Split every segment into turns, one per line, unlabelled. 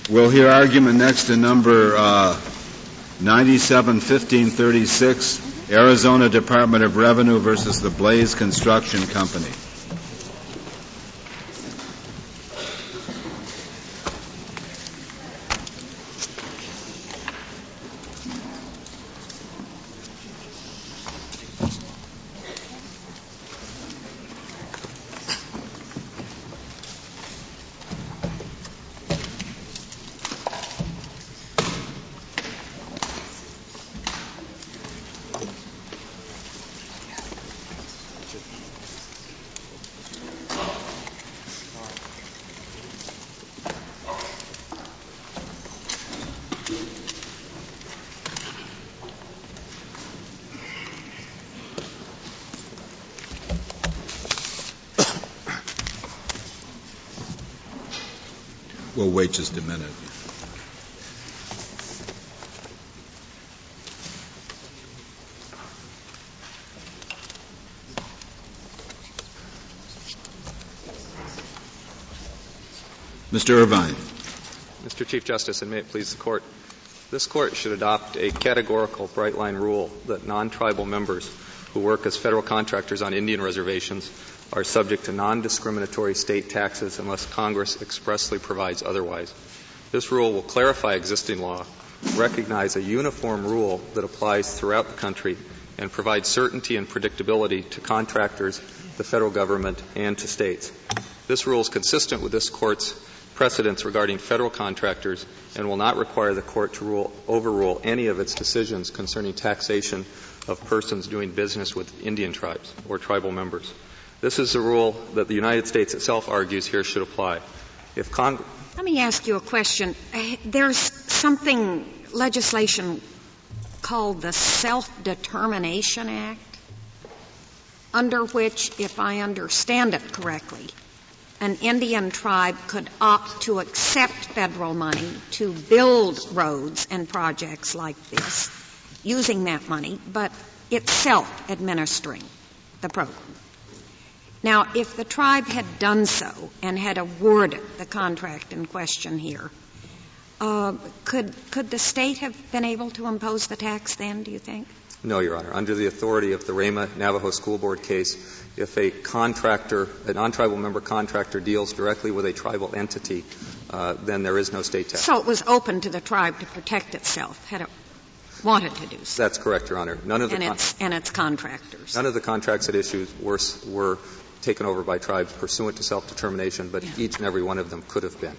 We'll hear argument next in number 97-1536, Arizona Department of Revenue versus the Blaze Construction Company. We'll wait just a minute. Mr. Irvine.
Mr. Chief Justice, and may it please the Court, this Court should adopt a categorical bright-line rule that non-tribal members who work as federal contractors on Indian reservations are subject to non-discriminatory state taxes unless Congress expressly provides otherwise. This rule will clarify existing law, recognize a uniform rule that applies throughout the country, and provide certainty and predictability to contractors, the federal government, and to states. This rule is consistent with this Court's precedents regarding federal contractors and will not require the Court to overrule any of its decisions concerning taxation of persons doing business with Indian tribes or tribal members. This is a rule that the United States itself argues here should apply.
Let me ask you a question. There's legislation called the Self-Determination Act, under which, if I understand it correctly, an Indian tribe could opt to accept federal money to build roads and projects like this, using that money, but itself administering the program. Now, if the tribe had done so and had awarded the contract in question here, could the state have been able to impose the tax then, do you think?
No, Your Honor. Under the authority of the Rama Navajo School Board case, if a non-tribal member contractor deals directly with a tribal entity, then there is no state tax.
So it was open to the tribe to protect itself, had it wanted to do so.
That's correct, Your Honor.
And its contractors.
None of the contracts at issue were taken over by tribes pursuant to self-determination, but each and every one of them could have been.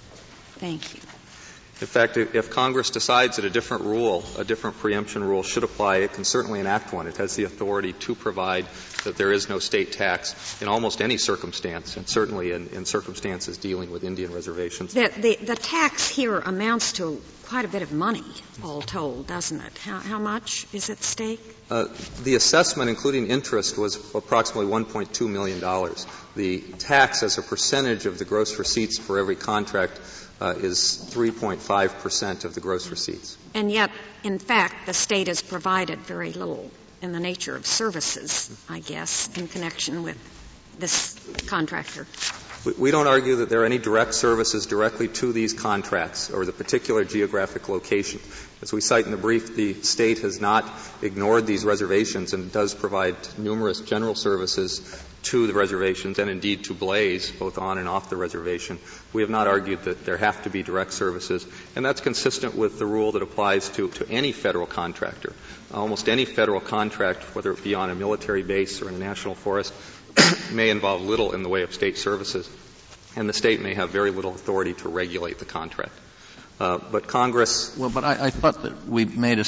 Thank you.
In fact, if Congress decides that a different rule, a different preemption rule should apply, it can certainly enact one. It has the authority to provide that there is no state tax in almost any circumstance, and certainly in circumstances dealing with Indian reservations.
The tax here amounts to quite a bit of money, all told, doesn't it? How much is at stake?
The assessment, including interest, was approximately $1.2 million. The tax as a percentage of the gross receipts for every contract is 3.5% of the gross receipts.
And yet, in fact, the state has provided very little in the nature of services, I guess, in connection with this contractor.
We don't argue that there are any direct services directly to these contracts or the particular geographic location. As we cite in the brief, the state has not ignored these reservations and does provide numerous general services to the reservations and indeed to Blaze, both on and off the reservation. We have not argued that there have to be direct services, and that's consistent with the rule that applies to any federal contractor. Almost any federal contract, whether it be on a military base or in a national forest, may involve little in the way of state services, and the state may have very little authority to regulate the contract. But Congress...
Well, but I thought that we made a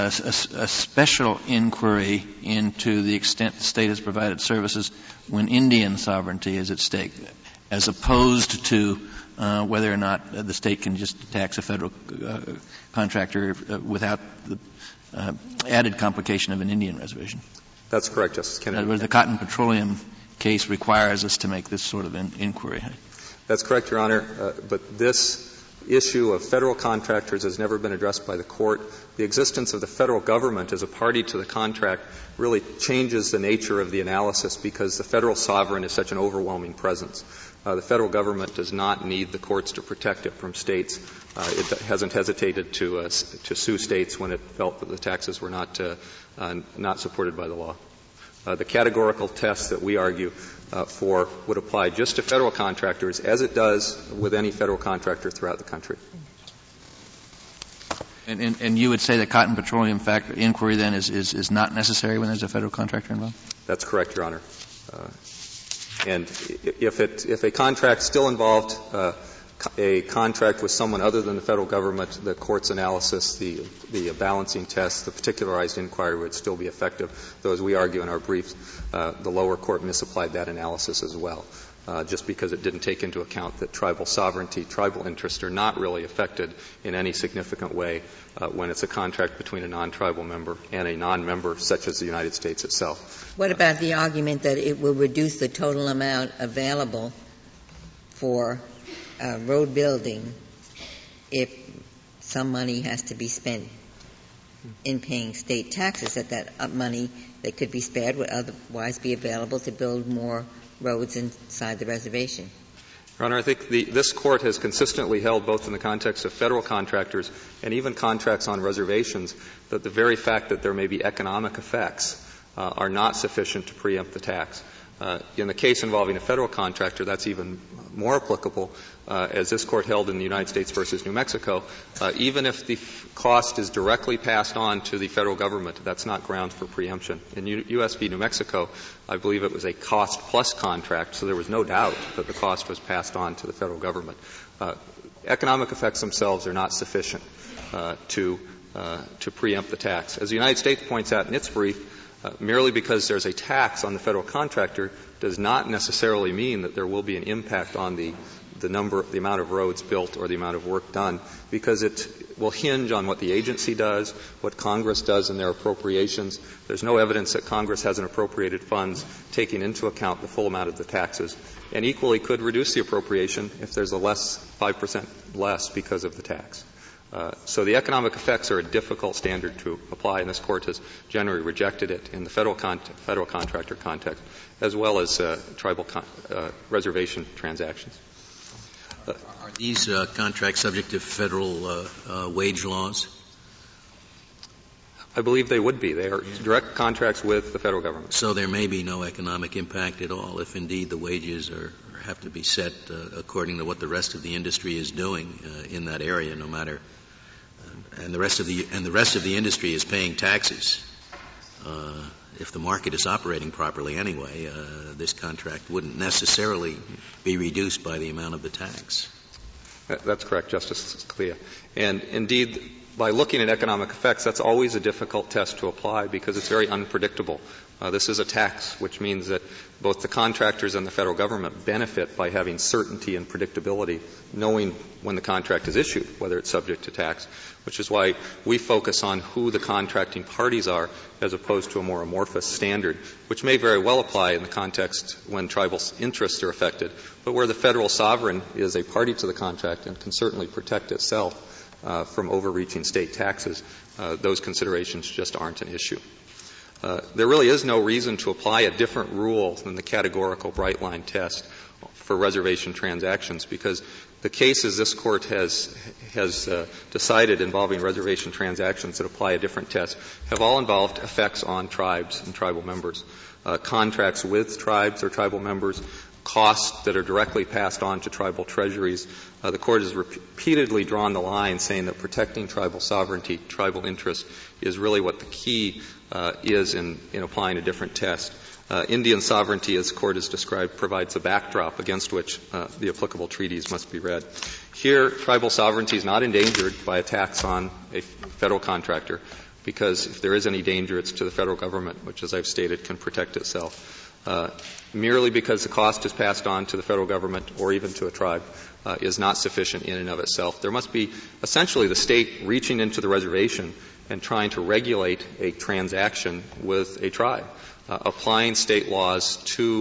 special inquiry into the extent the state has provided services when Indian sovereignty is at stake, as opposed to whether or not the state can just tax a federal contractor without the added complication of an Indian reservation.
That's correct, Justice Kennedy.
The Cotton Petroleum case requires us to make this sort of inquiry.
That's correct, Your Honor. But this issue of federal contractors has never been addressed by the court. The existence of the federal government as a party to the contract really changes the nature of the analysis because the federal sovereign is such an overwhelming presence. The federal government does not need the courts to protect it from states. It hasn't hesitated to sue states when it felt that the taxes were not supported by the law. The categorical test that we argue for would apply just to federal contractors as it does with any federal contractor throughout the country.
And you would say that cotton petroleum factor inquiry then is not necessary when there's a federal contractor involved?
That's correct, Your Honor. And if a contract still involved a contract with someone other than the federal government, the court's analysis, the balancing test, the particularized inquiry would still be effective, though as we argue in our briefs, the lower court misapplied that analysis as well, just because it didn't take into account that tribal sovereignty, tribal interests are not really affected in any significant way when it's a contract between a non-tribal member and a non-member such as the United States itself.
What about the argument that it will reduce the total amount available for road building if some money has to be spent in paying state taxes, that money that could be spared would otherwise be available to build more roads inside the reservation?
Your Honor, I think this Court has consistently held, both in the context of federal contractors and even contracts on reservations, that the very fact that there may be economic effects are not sufficient to preempt the tax. In the case involving a federal contractor, that's even more applicable, as this Court held in the United States versus New Mexico. Even if the cost is directly passed on to the federal government, that's not grounds for preemption. In U.S. v. New Mexico, I believe it was a cost-plus contract, so there was no doubt that the cost was passed on to the federal government. Economic effects themselves are not sufficient to preempt the tax. As the United States points out in its brief, merely because there's a tax on the federal contractor does not necessarily mean that there will be an impact on the amount of roads built or the amount of work done, because it will hinge on what the agency does, what Congress does in their appropriations. There's no evidence that Congress hasn't appropriated funds taking into account the full amount of the taxes, and equally could reduce the appropriation if there's a 5% less because of the tax. So the economic effects are a difficult standard to apply, and this Court has generally rejected it in the federal contractor context, as well as tribal reservation transactions.
Are these contracts subject to federal wage laws?
I believe they would be. They are direct contracts with the federal government.
So there may be no economic impact at all if indeed the wages have to be set according to what the rest of the industry is doing in that area, no matter and the rest of the industry is paying taxes. If the market is operating properly anyway, this contract wouldn't necessarily be reduced by the amount of the tax.
That's correct, Justice Scalia. And indeed, by looking at economic effects, that's always a difficult test to apply because it's very unpredictable. This is a tax, which means that both the contractors and the federal government benefit by having certainty and predictability, knowing when the contract is issued, whether it's subject to tax, which is why we focus on who the contracting parties are as opposed to a more amorphous standard, which may very well apply in the context when tribal interests are affected, but where the federal sovereign is a party to the contract and can certainly protect itself from overreaching state taxes, those considerations just aren't an issue. There really is no reason to apply a different rule than the categorical bright line test for reservation transactions, because the cases this Court has decided involving reservation transactions that apply a different test have all involved effects on tribes and tribal members. Contracts with tribes or tribal members, costs that are directly passed on to tribal treasuries. The Court has repeatedly drawn the line saying that protecting tribal sovereignty, tribal interests, is really what the key is in applying a different test. Indian sovereignty, as the Court has described, provides a backdrop against which the applicable treaties must be read. Here, tribal sovereignty is not endangered by a tax on a federal contractor, because if there is any danger, it's to the federal government, which, as I've stated, can protect itself. Merely because the cost is passed on to the federal government or even to a tribe is not sufficient in and of itself. There must be essentially the state reaching into the reservation and trying to regulate a transaction with a tribe, applying state laws to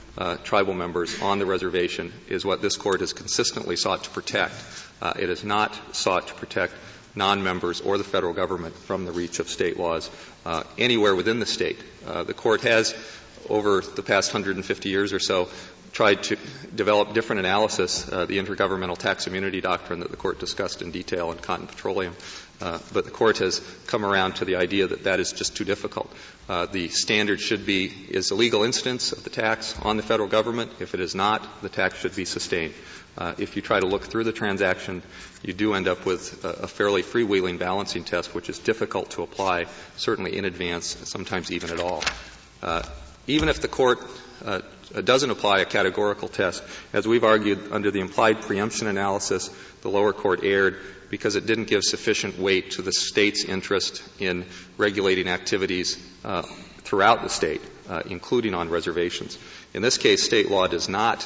tribal members on the reservation is what this Court has consistently sought to protect. It has not sought to protect non-members or the federal government from the reach of state laws anywhere within the state. The Court has, over the past 150 years or so, tried to develop different analysis, the intergovernmental tax immunity doctrine that the Court discussed in detail in Cotton Petroleum. But the Court has come around to the idea that that is just too difficult. The standard should be, is a legal instance of the tax on the federal government. If it is not, the tax should be sustained. If you try to look through the transaction, you do end up with a fairly freewheeling balancing test, which is difficult to apply, certainly in advance, sometimes even at all. Even if the Court doesn't apply a categorical test, as we've argued under the implied preemption analysis, the lower court erred because it didn't give sufficient weight to the state's interest in regulating activities throughout the state, including on reservations. In this case, state law is not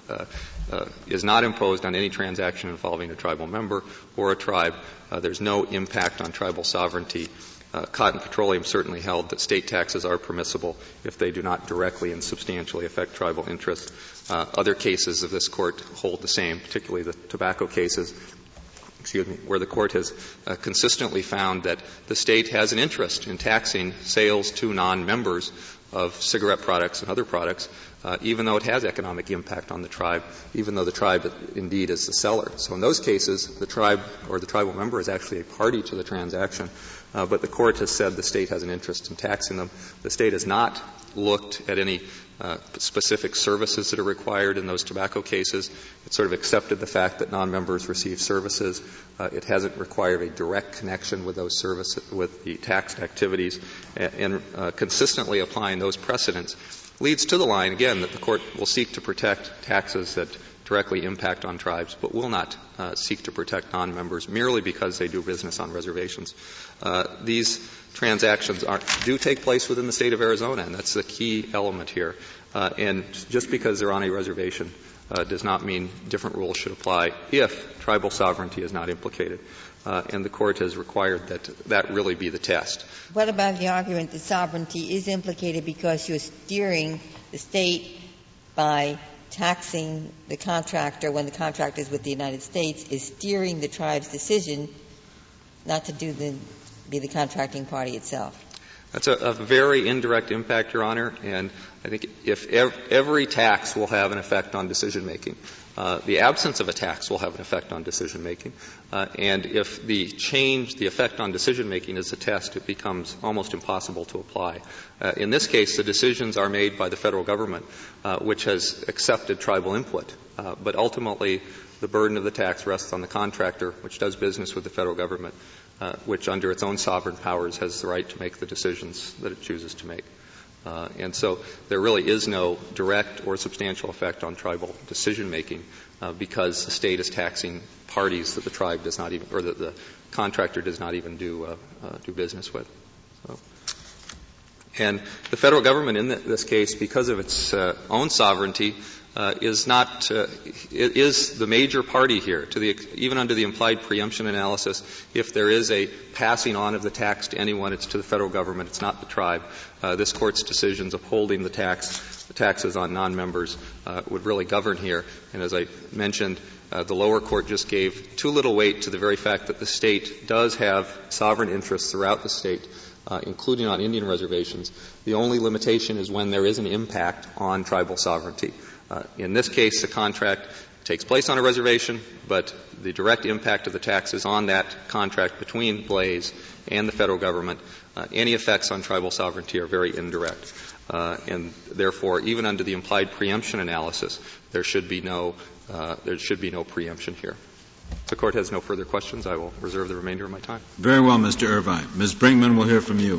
imposed on any transaction involving a tribal member or a tribe. There's no impact on tribal sovereignty. Cotton Petroleum certainly held that state taxes are permissible if they do not directly and substantially affect tribal interests. Other cases of this Court hold the same, particularly the tobacco cases, where the Court has consistently found that the state has an interest in taxing sales to non-members of cigarette products and other products, even though it has economic impact on the tribe, even though the tribe indeed is the seller. So in those cases, the tribe or the tribal member is actually a party to the transaction, but the Court has said the state has an interest in taxing them. The state has not looked at any specific services that are required in those tobacco cases. It sort of accepted the fact that non-members receive services. It hasn't required a direct connection with those services, with the taxed activities, and consistently applying those precedents leads to the line, again, that the Court will seek to protect taxes that directly impact on tribes, but will not seek to protect non-members merely because they do business on reservations. These transactions do take place within the state of Arizona, and that's the key element here. And just because they're on a reservation does not mean different rules should apply if tribal sovereignty is not implicated. And the Court has required that that really be the test.
What about the argument that sovereignty is implicated because you're steering the state by taxing the contractor when the contractor is with the United States, is steering the tribe's decision not to be the contracting party itself?
That's a very indirect impact, Your Honor, and I think if every tax will have an effect on decision-making, the absence of a tax will have an effect on decision-making, and if the effect on decision-making is a test, it becomes almost impossible to apply. In this case, the decisions are made by the federal government, which has accepted tribal input, but ultimately the burden of the tax rests on the contractor, which does business with the federal government, which under its own sovereign powers has the right to make the decisions that it chooses to make. And so there really is no direct or substantial effect on tribal decision-making because the state is taxing parties that the tribe does not even, or that the contractor does not even do business with. So. And the federal government in this case, because of its own sovereignty, is the major party here. Even under the implied preemption analysis, if there is a passing on of the tax to anyone, it's to the federal government. It's not the tribe. This Court's decisions upholding the taxes on non-members would really govern here. And as I mentioned, the lower court just gave too little weight to the very fact that the state does have sovereign interests throughout the state, including on Indian reservations. The only limitation is when there is an impact on tribal sovereignty. In this case, the contract takes place on a reservation, but the direct impact of the tax is on that contract between Blaze and the federal government. Any effects on tribal sovereignty are very indirect. And therefore, even under the implied preemption analysis, there should be no preemption here. If the Court has no further questions, I will reserve the remainder of my time.
Very well, Mr. Irvine. Ms. Brinkman, we'll hear from you.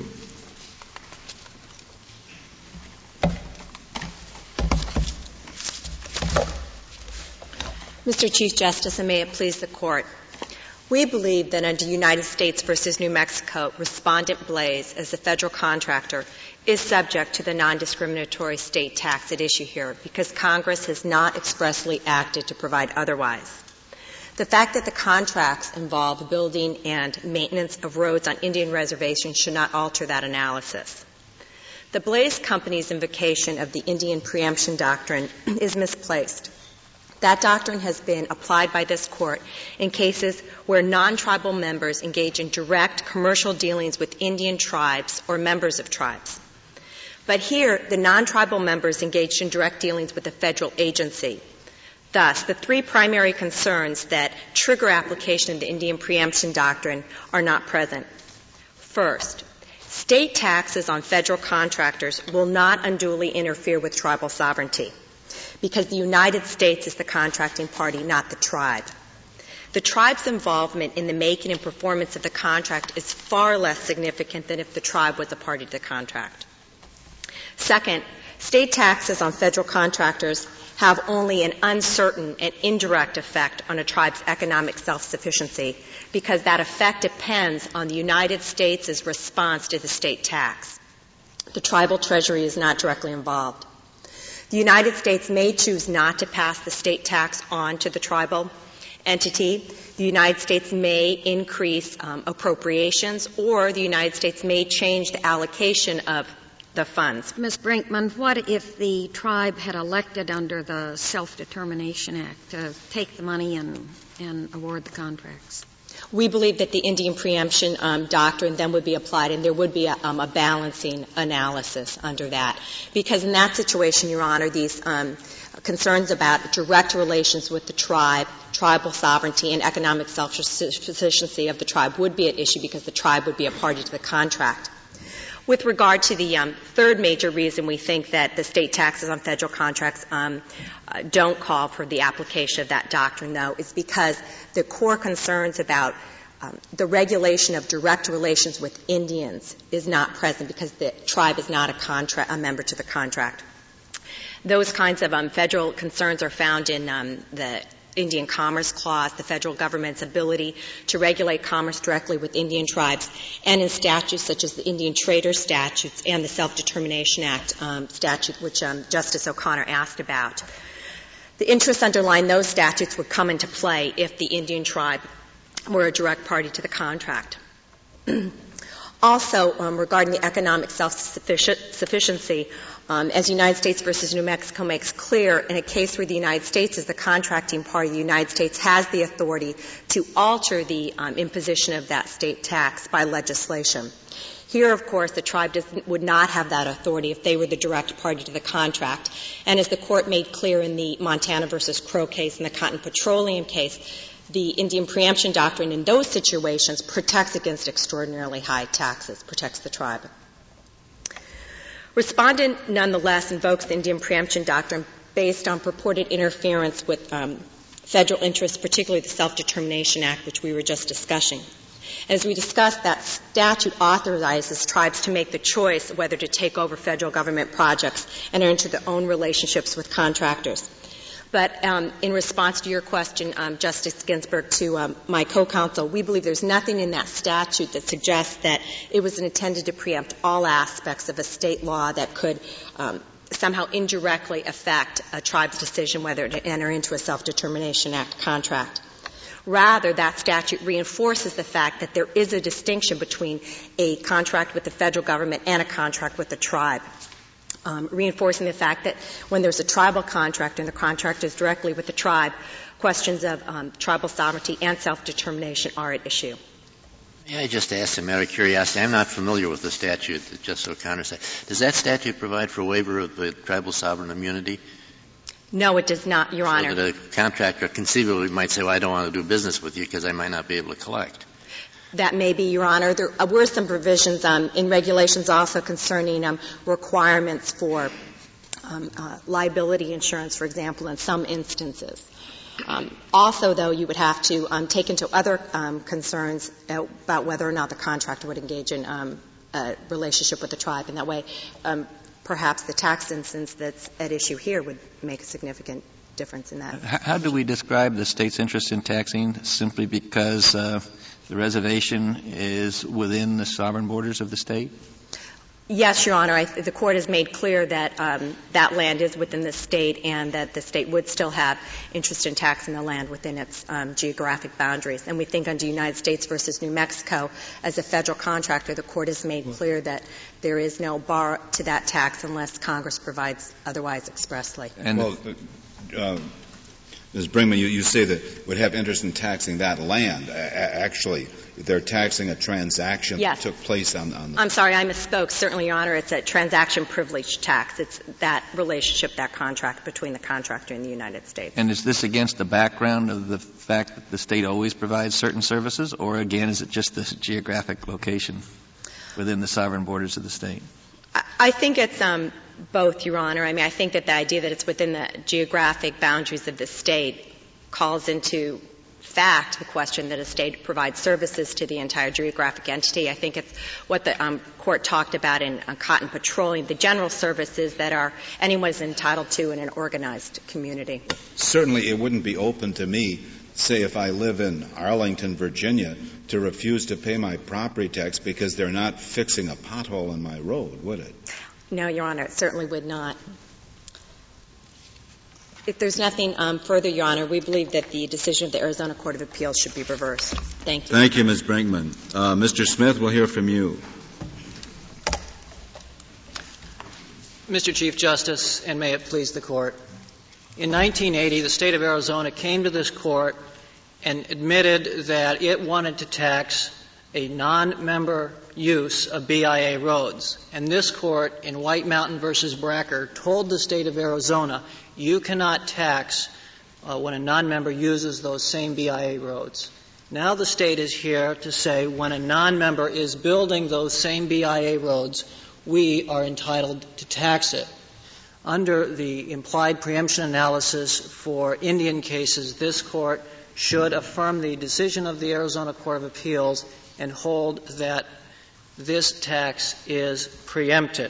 Mr. Chief Justice, and may it please the Court, we believe that under United States versus New Mexico, Respondent Blaze, as the federal contractor, is subject to the non-discriminatory state tax at issue here because Congress has not expressly acted to provide otherwise. The fact that the contracts involve the building and maintenance of roads on Indian reservations should not alter that analysis. The Blaze Company's invocation of the Indian preemption doctrine is misplaced. That doctrine has been applied by this Court in cases where non-tribal members engage in direct commercial dealings with Indian tribes or members of tribes. But here, the non-tribal members engaged in direct dealings with a federal agency. Thus, the three primary concerns that trigger application of the Indian preemption doctrine are not present. First, state taxes on federal contractors will not unduly interfere with tribal sovereignty, because the United States is the contracting party, not the tribe. The tribe's involvement in the making and performance of the contract is far less significant than if the tribe was a party to the contract. Second, state taxes on federal contractors have only an uncertain and indirect effect on a tribe's economic self-sufficiency, because that effect depends on the United States' response to the state tax. The tribal treasury is not directly involved. The United States may choose not to pass the state tax on to the tribal entity. The United States may increase appropriations, or the United States may change the allocation of the funds.
Ms. Brinkman, what if the tribe had elected under the Self-Determination Act to take the money and award the contracts?
We believe that the Indian preemption doctrine then would be applied, and there would be a balancing analysis under that. Because in that situation, Your Honor, these concerns about direct relations with the tribe, tribal sovereignty, and economic self-sufficiency of the tribe would be at issue, because the tribe would be a party to the contract. With regard to the third major reason we think that the state taxes on federal contracts don't call for the application of that doctrine, though, is because the core concerns about the regulation of direct relations with Indians is not present, because the tribe is not a member to the contract. Those kinds of federal concerns are found in the Indian Commerce Clause, the federal government's ability to regulate commerce directly with Indian tribes, and in statutes such as the Indian Trader Statutes and the Self-Determination Act statute, which Justice O'Connor asked about. The interests underlying those statutes would come into play if the Indian tribe were a direct party to the contract. Also, regarding the economic self-sufficiency, as United States versus New Mexico makes clear, in a case where the United States is the contracting party, the United States has the authority to alter the imposition of that state tax by legislation. Here, of course, the tribe would not have that authority if they were the direct party to the contract. And as the Court made clear in the Montana versus Crow case and the Cotton Petroleum case, the Indian preemption doctrine in those situations protects against extraordinarily high taxes, protects the tribe. Respondent nonetheless invokes the Indian preemption doctrine based on purported interference with federal interests, particularly the Self-Determination Act, which we were just discussing. As we discussed, that statute authorizes tribes to make the choice whether to take over federal government projects and enter into their own relationships with contractors. But in response to your question, Justice Ginsburg, to my co-counsel, we believe there's nothing in that statute that suggests that it was intended to preempt all aspects of a state law that could somehow indirectly affect a tribe's decision whether to enter into a Self-Determination Act contract. Rather, that statute reinforces the fact that there is a distinction between a contract with the federal government and a contract with the tribe. Reinforcing the fact that when there's a tribal contract and the contract is directly with the tribe, questions of tribal sovereignty and self-determination are at issue.
May I just ask a matter of curiosity? I'm not familiar with the statute that Justice O'Connor said. Does that statute provide for a waiver of the tribal sovereign immunity?
No, it does not, Your Honor.
So that a contractor conceivably might say, well, I don't want to do business with you because I might not be able to collect.
That may be, Your Honor. There were some provisions in regulations also concerning requirements for liability insurance, for example, in some instances. Also, though, you would have to take into other concerns about whether or not the contractor would engage in a relationship with the tribe. In that way, perhaps the tax instance that's at issue here would make a significant difference in that.
How do we describe the state's interest in taxing? Simply because the reservation is within the sovereign borders of the state?
Yes, Your Honor. The Court has made clear that that land is within the state and that the state would still have interest in taxing the land within its geographic boundaries. And we think under United States versus New Mexico, as a federal contractor, the Court has made clear that there is no bar to that tax unless Congress provides otherwise expressly.
And Ms. Brinkman, you say that would have interest in taxing that land. Actually, they're taxing a transaction
yes.
that took place on the...
I'm sorry, I misspoke. Certainly, Your Honor, it's a transaction privilege tax. It's that relationship, that contract between the contractor and the United States.
And is this against the background of the fact that the state always provides certain services, or again, is it just the geographic location within the sovereign borders of the state?
I think it's both, Your Honor. I mean, I think that the idea that it's within the geographic boundaries of the state calls into fact the question that a state provides services to the entire geographic entity. I think it's what the Court talked about in Cotton Petroleum, the general services that anyone is entitled to in an organized community.
Certainly it wouldn't be open to me, say if I live in Arlington, Virginia, to refuse to pay my property tax because they're not fixing a pothole in my road, would it?
No, Your Honor, it certainly would not. If there's nothing further, Your Honor, we believe that the decision of the Arizona Court of Appeals should be reversed. Thank you.
Thank you, Ms. Brinkman. Mr. Smith, we'll hear from you.
Mr. Chief Justice, and may it please the Court, in 1980, the state of Arizona came to this Court and admitted that it wanted to tax a non-member use of BIA roads. And this Court, in White Mountain versus Bracker, told the state of Arizona, you cannot tax when a non-member uses those same BIA roads. Now the state is here to say when a non-member is building those same BIA roads, we are entitled to tax it. Under the implied preemption analysis for Indian cases, this Court should affirm the decision of the Arizona Court of Appeals and hold that this tax is preempted.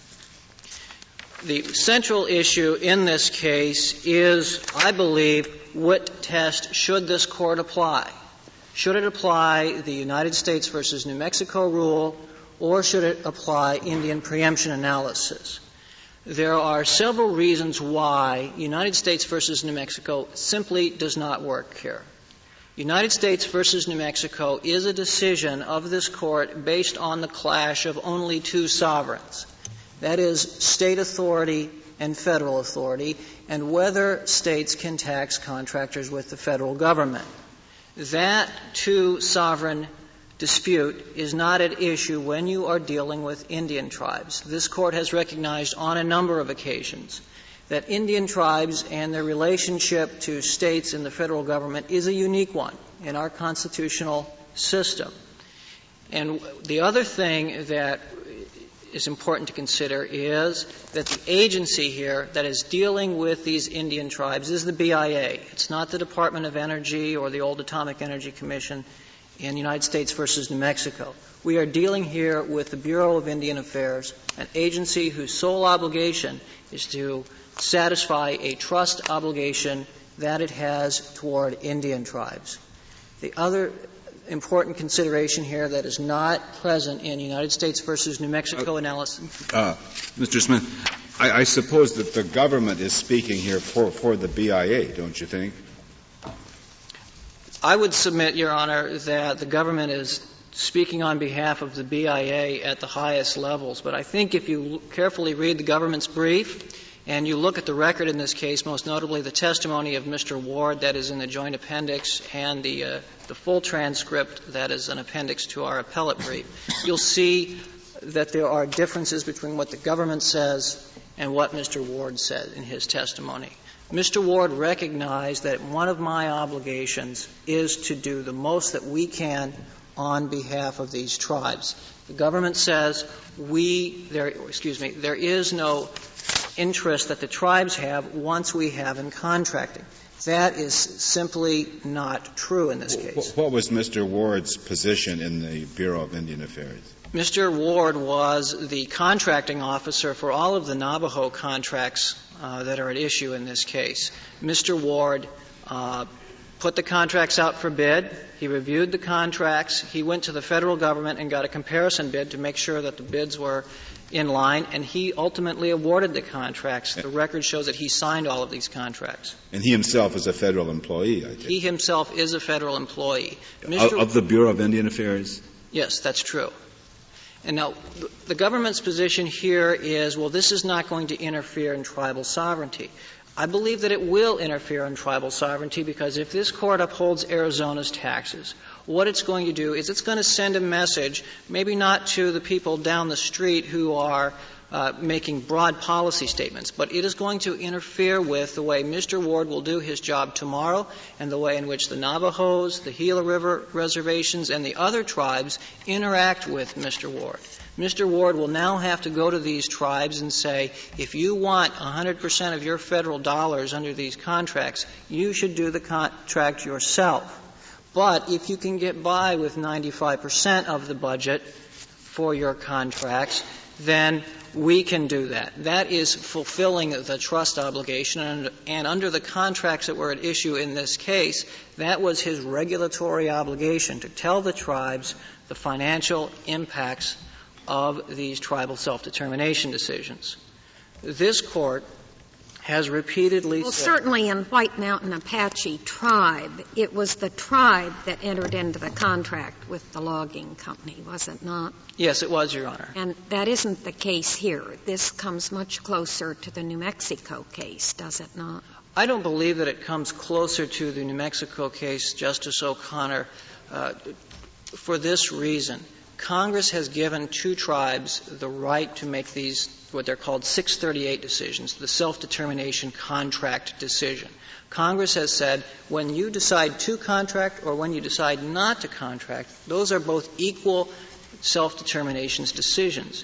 The central issue in this case is, I believe, what test should this Court apply? Should it apply the United States versus New Mexico rule, or should it apply Indian preemption analysis? There are several reasons why United States versus New Mexico simply does not work here. United States versus New Mexico is a decision of this Court based on the clash of only two sovereigns. That is, state authority and federal authority, and whether states can tax contractors with the federal government. That two-sovereign dispute is not at issue when you are dealing with Indian tribes. This Court has recognized on a number of occasions that Indian tribes and their relationship to states and the federal government is a unique one in our constitutional system. And the other thing that is important to consider is that the agency here that is dealing with these Indian tribes is the BIA. It's not the Department of Energy or the old Atomic Energy Commission in United States versus New Mexico. We are dealing here with the Bureau of Indian Affairs, an agency whose sole obligation is to satisfy a trust obligation that it has toward Indian tribes. The other important consideration here that is not present in United States versus New Mexico analysis.
Mr. Smith, I suppose that the government is speaking here for the BIA, don't you think?
I would submit, Your Honor, that the government is speaking on behalf of the BIA at the highest levels. But I think if you carefully read the government's brief and you look at the record in this case, most notably the testimony of Mr. Ward that is in the joint appendix and the full transcript that is an appendix to our appellate brief, you'll see that there are differences between what the government says and what Mr. Ward said in his testimony. Mr. Ward recognized that one of my obligations is to do the most that we can on behalf of these tribes. The government says there is no interest that the tribes have once we have in contracting. That is simply not true in this case.
What was Mr. Ward's position in the Bureau of Indian Affairs?
Mr. Ward was the contracting officer for all of the Navajo contracts that are at issue in this case. Mr. Ward put the contracts out for bid. He reviewed the contracts. He went to the federal government and got a comparison bid to make sure that the bids were in line, and he ultimately awarded the contracts. The record shows that he signed all of these contracts.
And he himself is a federal employee, I think.
He himself is a federal employee.
Of the Bureau of Indian Affairs?
Yes, that's true. And now, the government's position here is, well, this is not going to interfere in tribal sovereignty. I believe that it will interfere in tribal sovereignty because if this Court upholds Arizona's taxes, what it's going to do is it's going to send a message, maybe not to the people down the street who are making broad policy statements, but it is going to interfere with the way Mr. Ward will do his job tomorrow and the way in which the Navajos, the Gila River reservations, and the other tribes interact with Mr. Ward. Mr. Ward will now have to go to these tribes and say, if you want 100% of your federal dollars under these contracts, you should do the contract yourself. But if you can get by with 95% of the budget for your contracts, then we can do that. That is fulfilling the trust obligation, and under the contracts that were at issue in this case, that was his regulatory obligation to tell the tribes the financial impacts of these tribal self-determination decisions. This Court has repeatedly
said...
Well,
certainly in White Mountain Apache tribe, it was the tribe that entered into the contract with the logging company, was it not?
Yes, it was, Your Honor.
And that isn't the case here. This comes much closer to the New Mexico case, does it not?
I don't believe that it comes closer to the New Mexico case, Justice O'Connor, for this reason. Congress has given two tribes the right to make these, what they're called 638 decisions, the self-determination contract decision. Congress has said when you decide to contract or when you decide not to contract, those are both equal self-determinations decisions.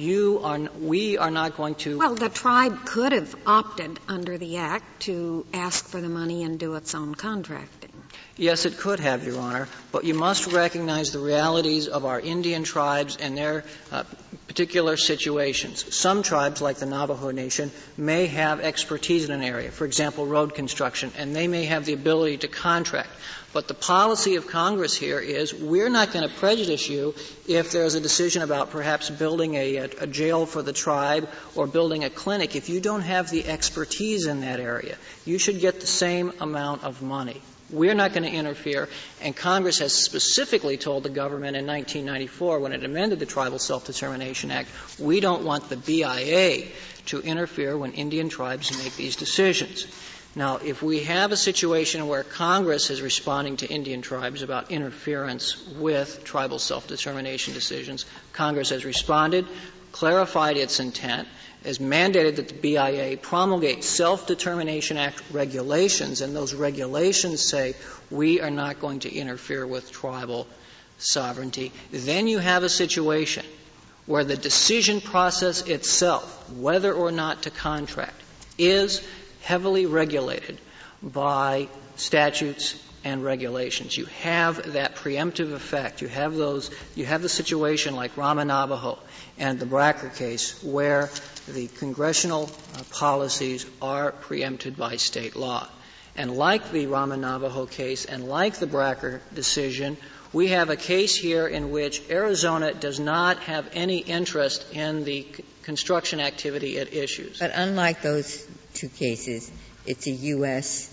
We are not going to...
Well, the tribe could have opted under the Act to ask for the money and do its own contracting.
Yes, it could have, Your Honor, but you must recognize the realities of our Indian tribes and their particular situations. Some tribes, like the Navajo Nation, may have expertise in an area, for example, road construction, and they may have the ability to contract. But the policy of Congress here is we're not going to prejudice you if there's a decision about perhaps building a jail for the tribe or building a clinic. If you don't have the expertise in that area, you should get the same amount of money. We're not going to interfere, and Congress has specifically told the government in 1994 when it amended the Tribal Self-Determination Act, we don't want the BIA to interfere when Indian tribes make these decisions. Now, if we have a situation where Congress is responding to Indian tribes about interference with tribal self-determination decisions, Congress has responded, clarified its intent, has mandated that the BIA promulgate Self-Determination Act regulations, and those regulations say we are not going to interfere with tribal sovereignty. Then you have a situation where the decision process itself, whether or not to contract, is heavily regulated by statutes and regulations. You have that preemptive effect. You have the situation like Rama Navajo and the Bracker case where the congressional policies are preempted by state law. And like the Rama Navajo case and like the Bracker decision, we have a case here in which Arizona does not have any interest in the construction activity it issues.
But unlike those two cases, it's a U.S.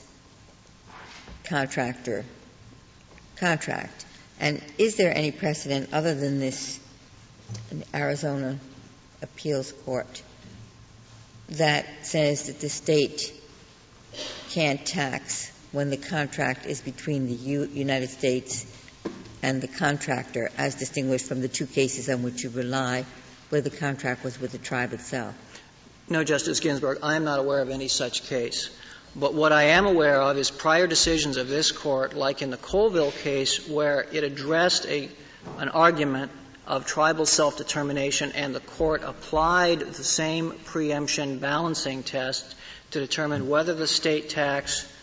contract. And is there any precedent other than this in Arizona appeals court that says that the state can't tax when the contract is between the United States and the contractor, as distinguished from the two cases on which you rely, where the contract was with the tribe itself?
No, Justice Ginsburg, I am not aware of any such case. But what I am aware of is prior decisions of this Court, like in the Colville case, where it addressed an argument of tribal self-determination and the Court applied the same preemption balancing test to determine whether the state tax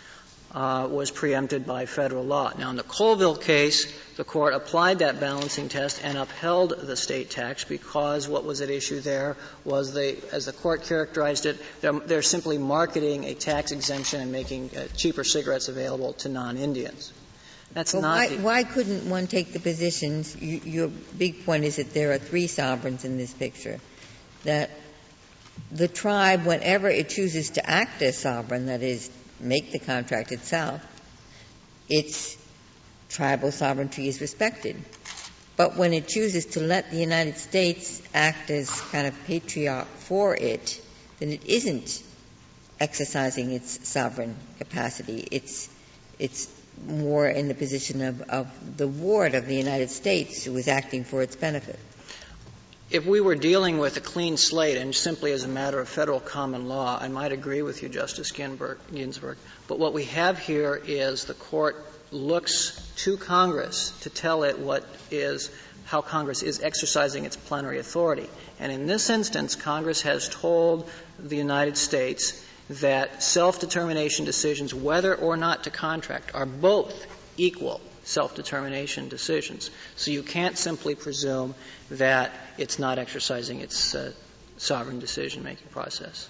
was preempted by federal law. Now, in the Colville case, the court applied that balancing test and upheld the state tax because what was at issue there was as the court characterized it, they're simply marketing a tax exemption and making cheaper cigarettes available to non-Indians. That's not.
Why couldn't one take the positions? Your big point is that there are three sovereigns in this picture. That the tribe, whenever it chooses to act as sovereign, that is, make the contract itself, its tribal sovereignty is respected. But when it chooses to let the United States act as kind of patriarch for it, then it isn't exercising its sovereign capacity. It's more in the position of the ward of the United States who is acting for its benefit.
If we were dealing with a clean slate and simply as a matter of federal common law, I might agree with you, Justice Ginsburg. But what we have here is the court looks to Congress to tell it how Congress is exercising its plenary authority. And in this instance, Congress has told the United States that self-determination decisions, whether or not to contract, are both equal self-determination decisions. So you can't simply presume that it's not exercising its sovereign decision-making process.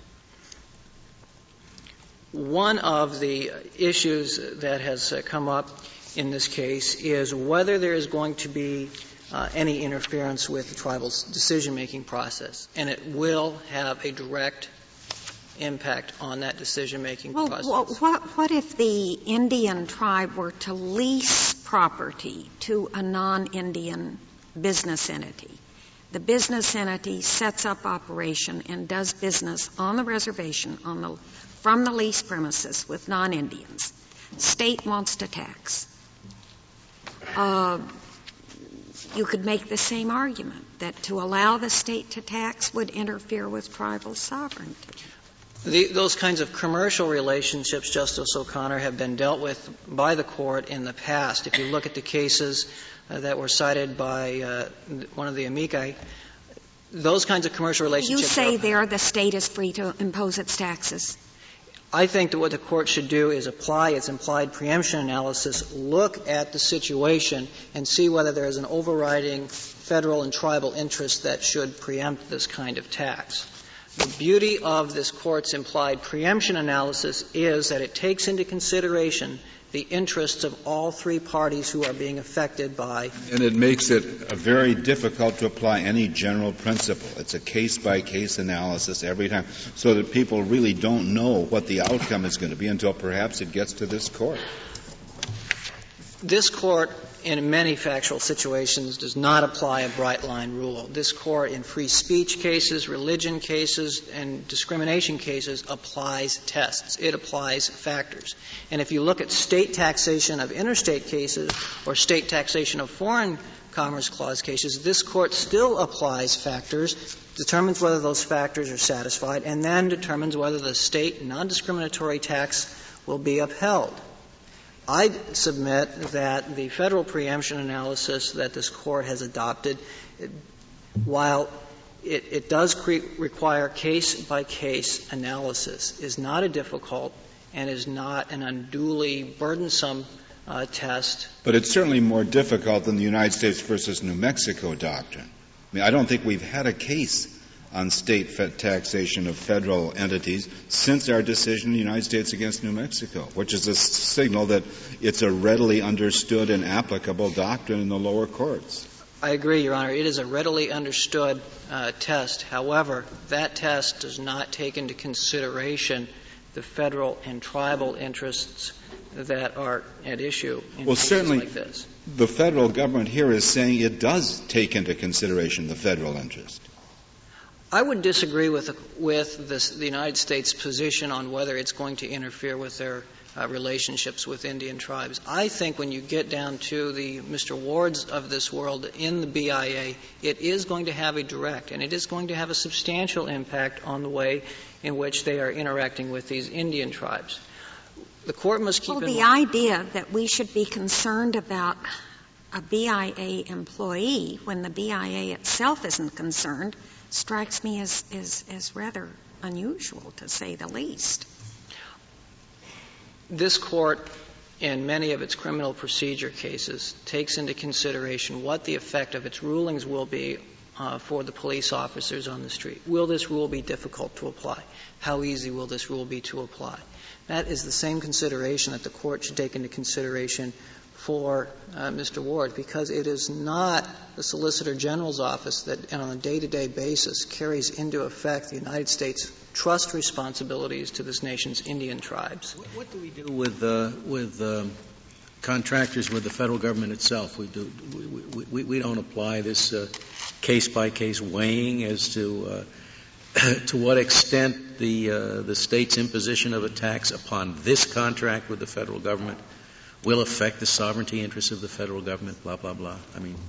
One of the issues that has come up in this case is whether there is going to be any interference with the tribal's decision-making process, and it will have a direct impact on that decision-making process.
What if the Indian tribe were to lease property to a non-Indian business entity? The business entity sets up operation and does business on the reservation from the lease premises with non-Indians. State wants to tax. You could make the same argument that to allow the state to tax would interfere with tribal sovereignty.
Those kinds of commercial relationships, Justice O'Connor, have been dealt with by the court in the past. If you look at the cases that were cited by one of the amici, those kinds of commercial relationships.
You say there the state is free to impose its taxes.
I think that what the court should do is apply its implied preemption analysis, look at the situation, and see whether there is an overriding federal and tribal interest that should preempt this kind of tax. The beauty of this court's implied preemption analysis is that it takes into consideration the interests of all three parties who are being affected by.
And it makes it very difficult to apply any general principle. It's a case-by-case analysis every time, so that people really don't know what the outcome is going to be until perhaps it gets to this court.
This court, in many factual situations, does not apply a bright-line rule. This court, in free speech cases, religion cases, and discrimination cases, applies tests. It applies factors. And if you look at state taxation of interstate cases or state taxation of foreign commerce clause cases, this court still applies factors, determines whether those factors are satisfied, and then determines whether the state non-discriminatory tax will be upheld. I submit that the federal preemption analysis that this court has adopted, while it does require case-by-case analysis, is not a difficult and is not an unduly burdensome test.
But it's certainly more difficult than the United States versus New Mexico doctrine. I mean, I don't think we've had a case on state taxation of federal entities since our decision in the United States against New Mexico, which is a signal that it's a readily understood and applicable doctrine in the lower courts.
I agree, Your Honor. It is a readily understood test. However, that test does not take into consideration the federal and tribal interests that are at issue in cases like this.
The federal government here is saying it does take into consideration the federal interest.
I would disagree with the United States' position on whether it's going to interfere with their relationships with Indian tribes. I think when you get down to the Mr. Wards of this world in the BIA, it is going to have a direct and it is going to have a substantial impact on the way in which they are interacting with these Indian tribes. The court must keep in mind.
The idea that we should be concerned about a BIA employee when the BIA itself isn't concerned strikes me as rather unusual, to say the least.
this Court, in many of its criminal procedure cases, takes into consideration what the effect of its rulings will be for the police officers on the street. Will this rule be difficult to apply? How easy will this rule be to apply? That is the same consideration that the Court should take into consideration for Mr. Ward, because it is not the Solicitor General's office that, on a day-to-day basis, carries into effect the United States trust responsibilities to this nation's Indian tribes.
What do we do with contractors with the federal government itself? We don't apply this case-by-case weighing as to what extent the state's imposition of a tax upon this contract with the federal government will affect the sovereignty interests of the federal government, blah, blah, blah. I mean,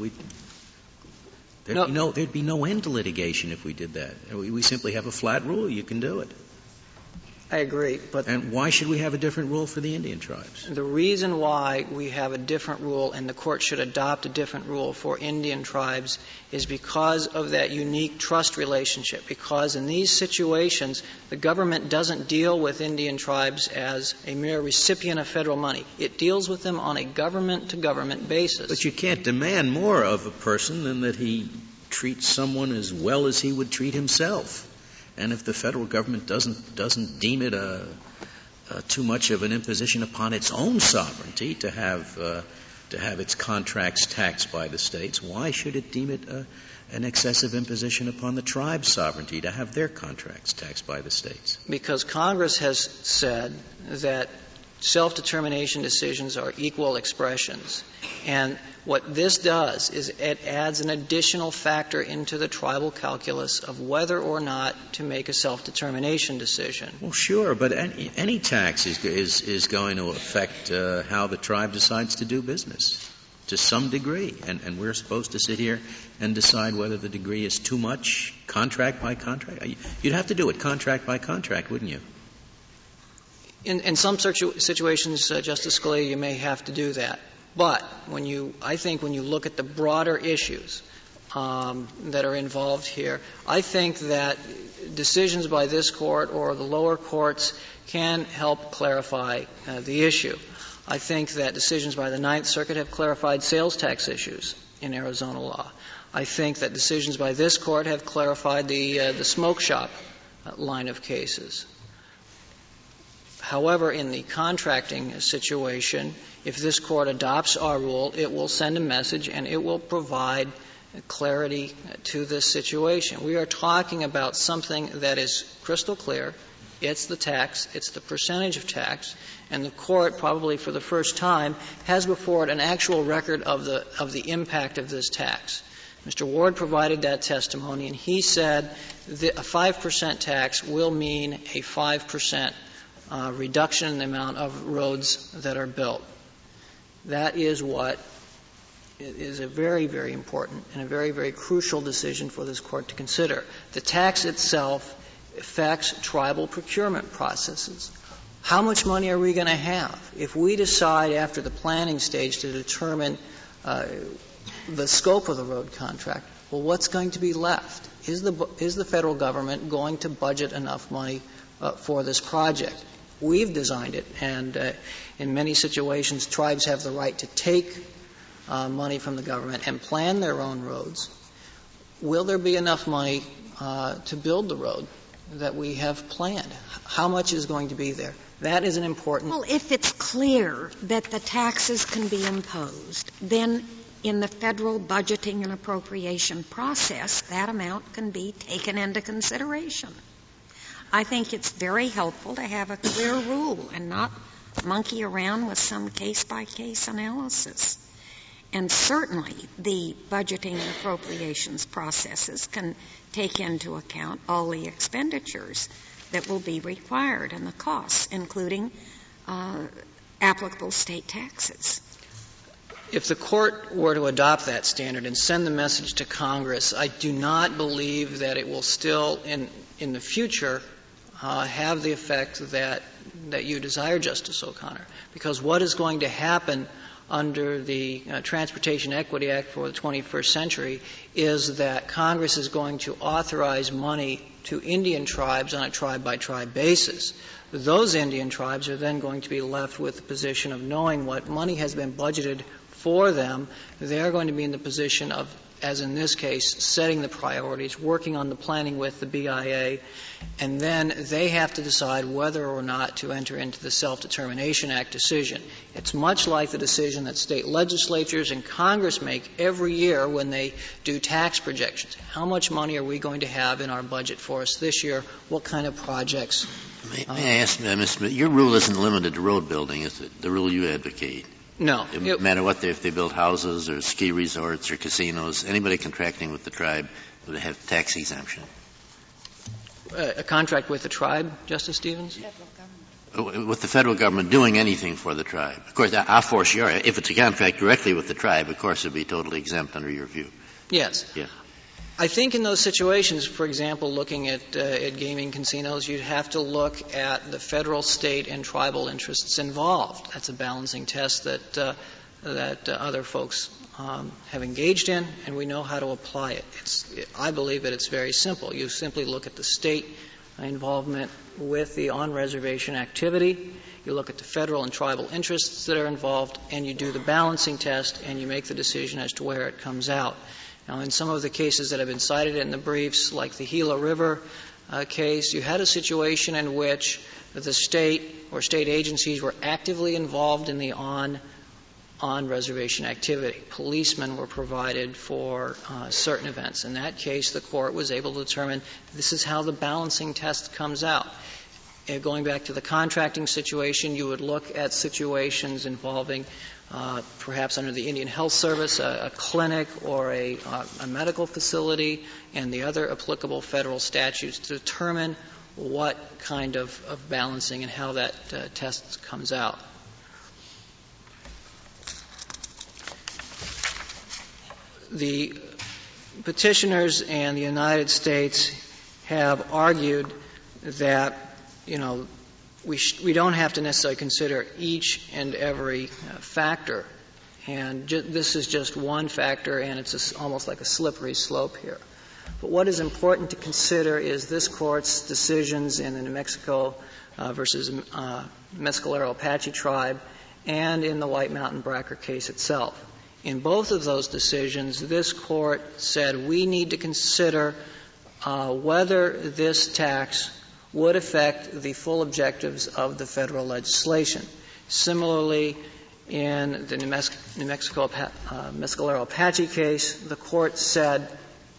there'd be no end to litigation if we did that. We simply have a flat rule. You can do it.
I agree.
And why should we have a different rule for the Indian tribes?
The reason why we have a different rule and the Court should adopt a different rule for Indian tribes is because of that unique trust relationship, because in these situations the government doesn't deal with Indian tribes as a mere recipient of federal money. It deals with them on a government-to-government basis.
But you can't demand more of a person than that he treats someone as well as he would treat himself. And if the federal government doesn't deem it too much of an imposition upon its own sovereignty to have its contracts taxed by the states, why should it deem it an excessive imposition upon the tribe's sovereignty to have their contracts taxed by the states?
Because Congress has said that self-determination decisions are equal expressions. And what this does is it adds an additional factor into the tribal calculus of whether or not to make a self-determination decision.
Well, sure, but any tax is going to affect how the tribe decides to do business to some degree. And we're supposed to sit here and decide whether the degree is too much, contract by contract. You'd have to do it contract by contract, wouldn't you?
In some situations, Justice Scalia, you may have to do that. But I think when you look at the broader issues that are involved here, I think that decisions by this Court or the lower courts can help clarify the issue. I think that decisions by the Ninth Circuit have clarified sales tax issues in Arizona law. I think that decisions by this Court have clarified the smoke shop line of cases. However, in the contracting situation, if this Court adopts our rule, it will send a message and it will provide clarity to this situation. We are talking about something that is crystal clear. It's the tax. It's the percentage of tax. And the Court, probably for the first time, has before it an actual record of the impact of this tax. Mr. Ward provided that testimony, and he said that a 5% tax will mean a 5% reduction in the amount of roads that are built. That is what is a very, very important and a very, very crucial decision for this Court to consider. The tax itself affects tribal procurement processes. How much money are we going to have? If we decide after the planning stage to determine the scope of the road contract, well, what's going to be left? Is the federal government going to budget enough money for this project? We've designed it, and in many situations, tribes have the right to take money from the government and plan their own roads. Will there be enough money to build the road that we have planned? How much is going to be there? That is an important...
Well, if it's clear that the taxes can be imposed, then in the federal budgeting and appropriation process, that amount can be taken into consideration. I think it's very helpful to have a clear rule and not monkey around with some case-by-case analysis. And certainly the budgeting and appropriations processes can take into account all the expenditures that will be required and the costs, including applicable state taxes.
If the Court were to adopt that standard and send the message to Congress, I do not believe that it will still, in the future, have the effect that you desire, Justice O'Connor. Because what is going to happen under the Transportation Equity Act for the 21st century is that Congress is going to authorize money to Indian tribes on a tribe-by-tribe basis. Those Indian tribes are then going to be left with the position of knowing what money has been budgeted for them. They're going to be in the position of, as in this case, setting the priorities, working on the planning with the BIA, and then they have to decide whether or not to enter into the Self-Determination Act decision. It's much like the decision that state legislatures and Congress make every year when they do tax projections. How much money are we going to have in our budget for us this year? What kind of projects?
May I ask, Mr. Smith, your rule isn't limited to road building, is it? The rule you advocate.
No.
It doesn't matter what if they build houses or ski resorts or casinos, anybody contracting with the tribe would have tax exemption.
A contract with the tribe, Justice Stevens?
With the federal government doing anything for the tribe. Of course, I'll force your, if it's a contract directly with the tribe, of course it would be totally exempt under your view.
Yes.
Yeah.
I think in those situations, for example, looking at gaming casinos, you'd have to look at the federal, state, and tribal interests involved. That's a balancing test that other folks have engaged in, and we know how to apply it. I believe that it's very simple. You simply look at the state involvement with the on-reservation activity, you look at the federal and tribal interests that are involved, and you do the balancing test, and you make the decision as to where it comes out. Now, in some of the cases that have been cited in the briefs, like the Gila River case, you had a situation in which the state or state agencies were actively involved in the on-reservation activity. Policemen were provided for certain events. In that case, the court was able to determine this is how the balancing test comes out. Going back to the contracting situation, you would look at situations involving perhaps under the Indian Health Service, a clinic or a medical facility, and the other applicable federal statutes to determine what kind of balancing and how that test comes out. The petitioners and the United States have argued that, we don't have to necessarily consider each and every factor. And this is just one factor, and it's almost like a slippery slope here. But what is important to consider is this Court's decisions in the New Mexico versus Mescalero Apache tribe and in the White Mountain Bracker case itself. In both of those decisions, this Court said we need to consider whether this tax would affect the full objectives of the federal legislation. Similarly, in the New Mexico Mescalero Apache case, the Court said,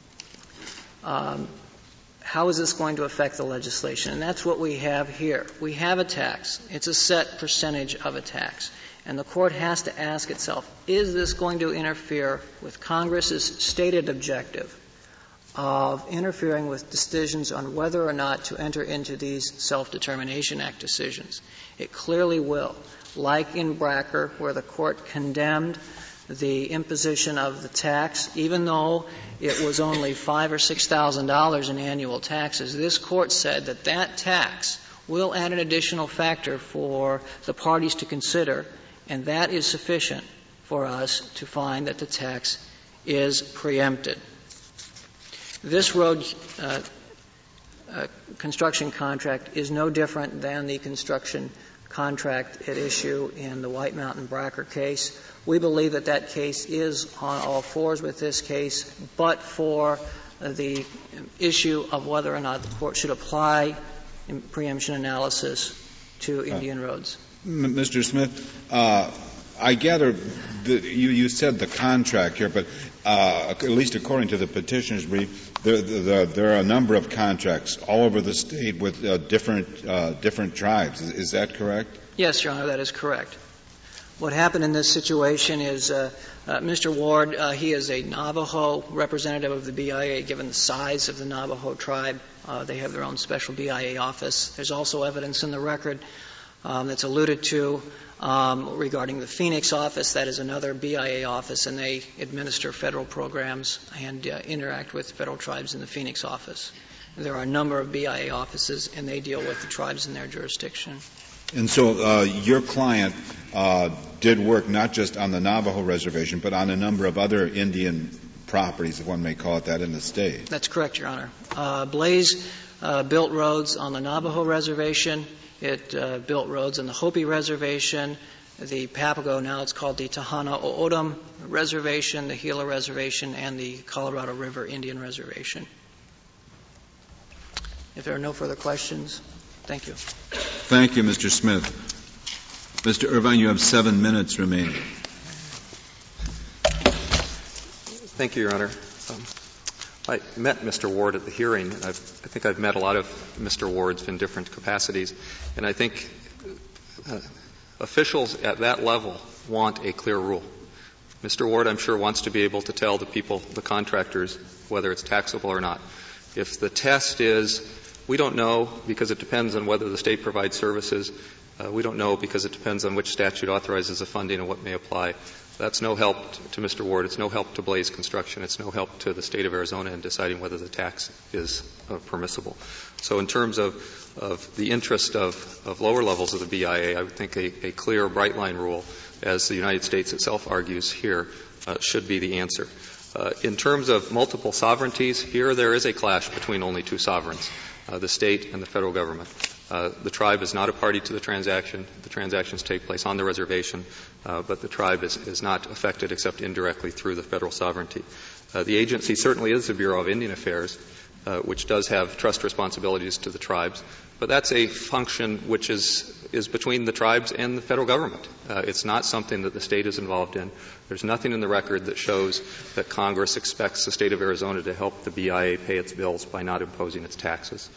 how is this going to affect the legislation? And that's what we have here. We have a tax. It's a set percentage of a tax. And the Court has to ask itself, is this going to interfere with Congress's stated objective of interfering with decisions on whether or not to enter into these Self-Determination Act decisions? It clearly will. Like in Bracker, where the Court condemned the imposition of the tax, even though it was only $5,000 or $6,000 in annual taxes, this Court said that that tax will add an additional factor for the parties to consider, and that is sufficient for us to find that the tax is preempted. This road construction contract is no different than the construction contract at issue in the White Mountain Bracker case. We believe that that case is on all fours with this case, but for the issue of whether or not the Court should apply preemption analysis to Indian roads.
Mr. Smith, I gather that you said the contract here, but at least according to the petitioner's brief, there are a number of contracts all over the state with different tribes. Is that correct?
Yes, Your Honor, that is correct. What happened in this situation is Mr. Ward, he is a Navajo representative of the BIA, given the size of the Navajo tribe. They have their own special BIA office. There's also evidence in the record that's alluded to regarding the Phoenix office. That is another BIA office, and they administer federal programs and interact with federal tribes in the Phoenix office. There are a number of BIA offices, and they deal with the tribes in their jurisdiction.
And so your client did work not just on the Navajo reservation, but on a number of other Indian properties, if one may call it that, in the state.
That's correct, Your Honor. Blaze built roads on the Navajo reservation. It built roads on the Hopi reservation, the Papago, now it's called the Tohono O'odham Reservation, the Gila Reservation, and the Colorado River Indian Reservation. If there are no further questions, thank you.
Thank you, Mr. Smith. Mr. Irvine, you have 7 minutes remaining.
Thank you, Your Honor. I met Mr. Ward at the hearing. I think I've met a lot of Mr. Wards in different capacities, and I think officials at that level want a clear rule. Mr. Ward, I'm sure, wants to be able to tell the people, the contractors, whether it's taxable or not. If the test is, we don't know because it depends on whether the state provides services, we don't know because it depends on which statute authorizes the funding and what may apply, that's no help to Mr. Ward. It's no help to Blaze Construction. It's no help to the state of Arizona in deciding whether the tax is permissible. So in terms of the interest of lower levels of the BIA, I would think a clear, bright-line rule, as the United States itself argues here, should be the answer. In terms of multiple sovereignties, here there is a clash between only two sovereigns, the state and the federal government. The tribe is not a party to the transaction. The transactions take place on the reservation, but the tribe is not affected except indirectly through the federal sovereignty. The agency certainly is the Bureau of Indian Affairs, which does have trust responsibilities to the tribes, but that's a function which is between the tribes and the federal government. It's not something that the state is involved in. There's nothing in the record that shows that Congress expects the state of Arizona to help the BIA pay its bills by not imposing its taxes.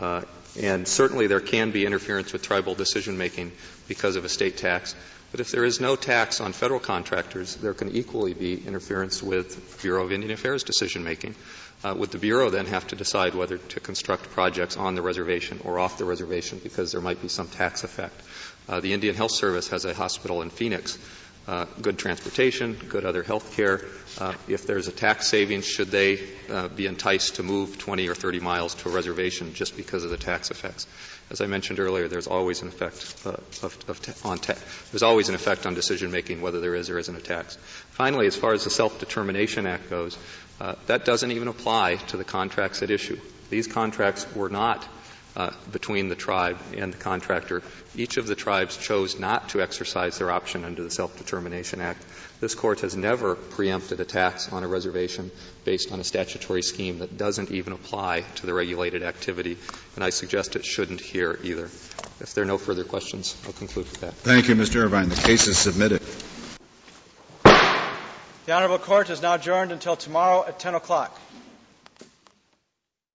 And certainly there can be interference with tribal decision-making because of a state tax. But if there is no tax on federal contractors, there can equally be interference with Bureau of Indian Affairs decision-making. Would the Bureau then have to decide whether to construct projects on the reservation or off the reservation because there might be some tax effect? The Indian Health Service has a hospital in Phoenix. Good transportation, good other health care. If there's a tax savings, should they be enticed to move 20 or 30 miles to a reservation just because of the tax effects? As I mentioned earlier, there's always an effect there's always an effect on decision making, whether there is or isn't a tax. Finally, as far as the Self-Determination Act goes, that doesn't even apply to the contracts at issue. These contracts were not between the tribe and the contractor. Each of the tribes chose not to exercise their option under the Self-Determination Act. This Court has never preempted a tax on a reservation based on a statutory scheme that doesn't even apply to the regulated activity, and I suggest it shouldn't here either. If there are no further questions, I'll conclude with that.
Thank you, Mr. Irvine. The case is submitted.
The Honorable Court is now adjourned until tomorrow at 10 o'clock.